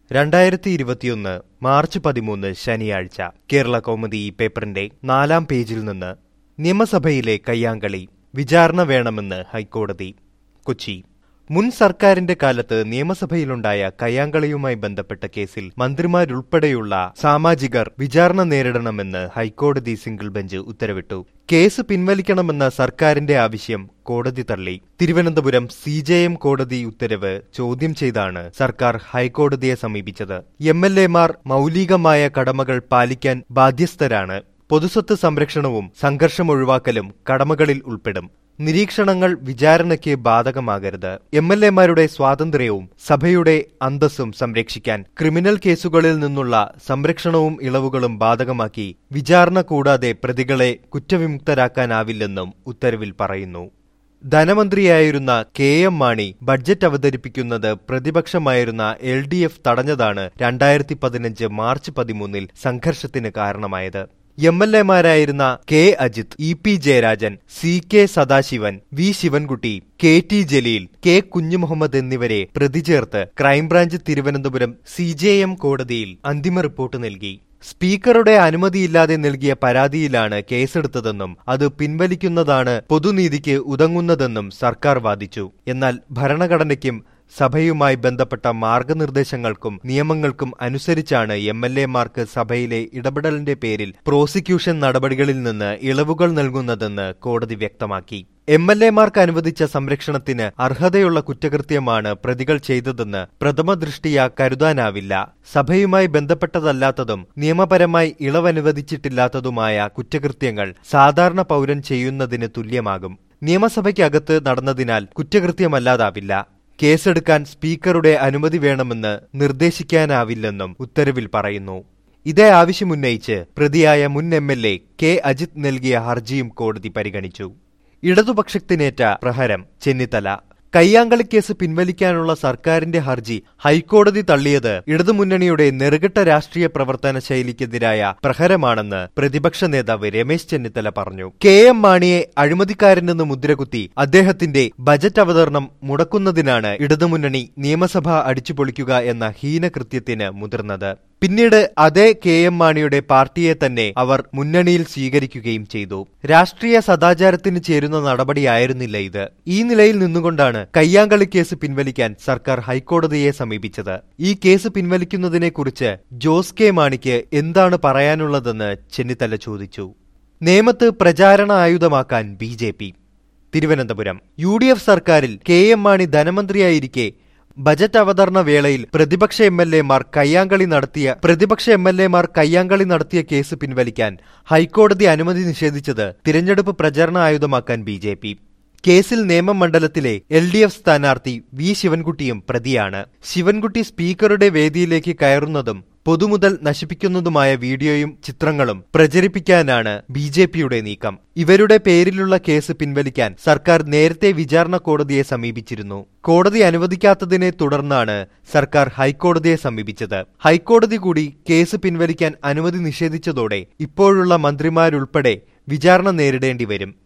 2021 March 13 ശനിയാഴ്ച കേരള കൗമുദി പേപ്പറിന്റെ 4-ാം പേജിൽ നിന്ന് നിയമസഭയിലെ കയ്യാങ്കളി വിചാരണ വേണമെന്ന് ഹൈക്കോടതി. കൊച്ചി. മുൻ സർക്കാരിന്റെ കാലത്ത് നിയമസഭയിലുണ്ടായ കയ്യാങ്കളിയുമായി ബന്ധപ്പെട്ട കേസിൽ മന്ത്രിമാരുൾപ്പെടെയുള്ള സാമാജികർ വിചാരണ നേരിടണമെന്ന് ഹൈക്കോടതി സിംഗിൾ ബെഞ്ച് ഉത്തരവിട്ടു. കേസ് പിൻവലിക്കണമെന്ന സർക്കാരിന്റെ ആവശ്യം കോടതി തള്ളി. തിരുവനന്തപുരം CJM കോടതി ഉത്തരവ് ചോദ്യം ചെയ്താണ് സർക്കാർ ഹൈക്കോടതിയെ സമീപിച്ചത്. MLA-മാർ മൌലികമായ കടമകൾ പാലിക്കാൻ ബാധ്യസ്ഥരാണ്. പൊതുസ്വത്ത് സംരക്ഷണവും സംഘർഷം ഒഴിവാക്കലും കടമകളിൽ ഉൾപ്പെടും. നിരീക്ഷണങ്ങൾ വിചാരണയ്ക്ക് ബാധകമാകരുത്. MLA-മാരുടെ സ്വാതന്ത്ര്യവും സഭയുടെ അന്തസ്സും സംരക്ഷിക്കാൻ ക്രിമിനൽ കേസുകളിൽ നിന്നുള്ള സംരക്ഷണവും ഇളവുകളും ബാധകമാക്കി വിചാരണ കൂടാതെ പ്രതികളെ കുറ്റവിമുക്തരാക്കാനാവില്ലെന്നും ഉത്തരവിൽ പറയുന്നു. ധനമന്ത്രിയായിരുന്ന KM മാണി ബഡ്ജറ്റ് അവതരിപ്പിക്കുന്നത് പ്രതിപക്ഷമായിരുന്ന LDF തടഞ്ഞതാണ് 2015 മാർച്ച് 13 സംഘർഷത്തിന് കാരണമായത്. MLA-മാരായിരുന്ന K. Ajith, EP Jayarajan, CK Sadasivan, V. Sivankutty, KT Jaleel, K. Kunjumuhammad എന്നിവരെ പ്രതി ചേർത്ത് ക്രൈംബ്രാഞ്ച് തിരുവനന്തപുരം CJM കോടതിയിൽ അന്തിമ റിപ്പോർട്ട് നൽകി. സ്പീക്കറുടെ അനുമതിയില്ലാതെ നൽകിയ പരാതിയിലാണ് കേസെടുത്തതെന്നും അത് പിൻവലിക്കുന്നതാണ് പൊതുനീതിക്ക് ഉതകുന്നതെന്നും സർക്കാർ വാദിച്ചു. എന്നാൽ ഭരണഘടനയ്ക്കും സഭയുമായി ബന്ധപ്പെട്ട മാർഗനിർദ്ദേശങ്ങൾക്കും നിയമങ്ങൾക്കും അനുസരിച്ചാണ് MLA-മാർക്ക് സഭയിലെ ഇടപെടലിന്റെ പേരിൽ പ്രോസിക്യൂഷൻ നടപടികളിൽ നിന്ന് ഇളവുകൾ നൽകുന്നതെന്ന് കോടതി വ്യക്തമാക്കി. MLA-മാർക്ക് അനുവദിച്ച സംരക്ഷണത്തിന് അർഹതയുള്ള കുറ്റകൃത്യമാണ് പ്രതികൾ ചെയ്തതെന്ന് പ്രഥമ ദൃഷ്ടിയാ കരുതാനാവില്ല. സഭയുമായി ബന്ധപ്പെട്ടതല്ലാത്തതും നിയമപരമായി ഇളവനുവദിച്ചിട്ടില്ലാത്തതുമായ കുറ്റകൃത്യങ്ങൾ സാധാരണ പൗരൻ ചെയ്യുന്നതിന് തുല്യമാകും. നിയമസഭയ്ക്കകത്ത് നടന്നതിനാൽ കുറ്റകൃത്യമല്ലാതാവില്ല. കേസെടുക്കാൻ സ്പീക്കറുടെ അനുമതി വേണമെന്ന് നിർദ്ദേശിക്കാനാവില്ലെന്നും ഉത്തരവിൽ പറയുന്നു. ഇതേ ആവശ്യമുന്നയിച്ച് പ്രതിയായ മുൻ MLA K. അജിത് നൽകിയ ഹർജിയും കോടതി പരിഗണിച്ചു. ഇടതുപക്ഷത്തിനേറ്റ പ്രഹരം ചെന്നിത്തല. കയ്യാങ്കളിക്കേസ് പിൻവലിക്കാനുള്ള സർക്കാരിന്റെ ഹർജി ഹൈക്കോടതി തള്ളിയത് ഇടതുമുന്നണിയുടെ നെറുകെട്ട രാഷ്ട്രീയ പ്രവർത്തന ശൈലിക്കെതിരായ പ്രഹരമാണെന്ന് പ്രതിപക്ഷ നേതാവ് രമേശ് ചെന്നിത്തല പറഞ്ഞു. KM മാണിയെ അഴിമതിക്കാരനെന്ന് മുദ്രകുത്തി അദ്ദേഹത്തിന്റെ ബജറ്റ് അവതരണം മുടക്കുന്നതിനാണ് ഇടതുമുന്നണി നിയമസഭ അടിച്ചുപൊളിക്കുക എന്ന ഹീനകൃത്യത്തിന് മുതിർന്നത്. പിന്നീട് അതേ KM മാണിയുടെ പാർട്ടിയെ തന്നെ അവർ മുന്നണിയിൽ സ്വീകരിക്കുകയും ചെയ്തു. രാഷ്ട്രീയ സദാചാരത്തിന് ചേരുന്ന നടപടിയായിരുന്നില്ല ഇത്. ഈ നിലയിൽ നിന്നുകൊണ്ടാണ് കയ്യാങ്കളി കേസ് പിൻവലിക്കാൻ സർക്കാർ ഹൈക്കോടതിയെ സമീപിച്ചത്. ഈ കേസ് പിൻവലിക്കുന്നതിനെക്കുറിച്ച് ജോസ് K. മാണിക്ക് എന്താണ് പറയാനുള്ളതെന്ന് ചെന്നിത്തല ചോദിച്ചു. നേമത്ത് പ്രചാരണ ആയുധമാക്കാൻ BJP. തിരുവനന്തപുരം. UDF സർക്കാരിൽ KM മാണി ധനമന്ത്രിയായിരിക്കെ ബജറ്റ് അവതരണ വേളയിൽ പ്രതിപക്ഷ MLA-മാർ കയ്യാങ്കളി നടത്തിയ കേസ് പിൻവലിക്കാൻ ഹൈക്കോടതി അനുമതി നിഷേധിച്ചത് തിരഞ്ഞെടുപ്പ് പ്രചരണ ആയുധമാക്കാൻ BJP. കേസിൽ നേമം മണ്ഡലത്തിലെ LDF സ്ഥാനാർത്ഥി V. ശിവൻകുട്ടിയും പ്രതിയാണ്. ശിവൻകുട്ടി സ്പീക്കറുടെ വേദിയിലേക്ക് കയറുന്നതും പൊതുമുതൽ നശിപ്പിക്കുന്നതുമായ വീഡിയോയും ചിത്രങ്ങളും പ്രചരിപ്പിക്കാനാണ് BJPയുടെ നീക്കം. ഇവരുടെ പേരിലുള്ള കേസ് പിൻവലിക്കാൻ സർക്കാർ നേരത്തെ വിചാരണ കോടതിയെ സമീപിച്ചിരുന്നു. കോടതി അനുവദിക്കാത്തതിനെ തുടർന്നാണ് സർക്കാർ ഹൈക്കോടതിയെ സമീപിച്ചത്. ഹൈക്കോടതി കൂടി കേസ് പിൻവലിക്കാൻ അനുമതി നിഷേധിച്ചതോടെ ഇപ്പോഴുള്ള മന്ത്രിമാരുൾപ്പെടെ വിചാരണ നേരിടേണ്ടി വരും.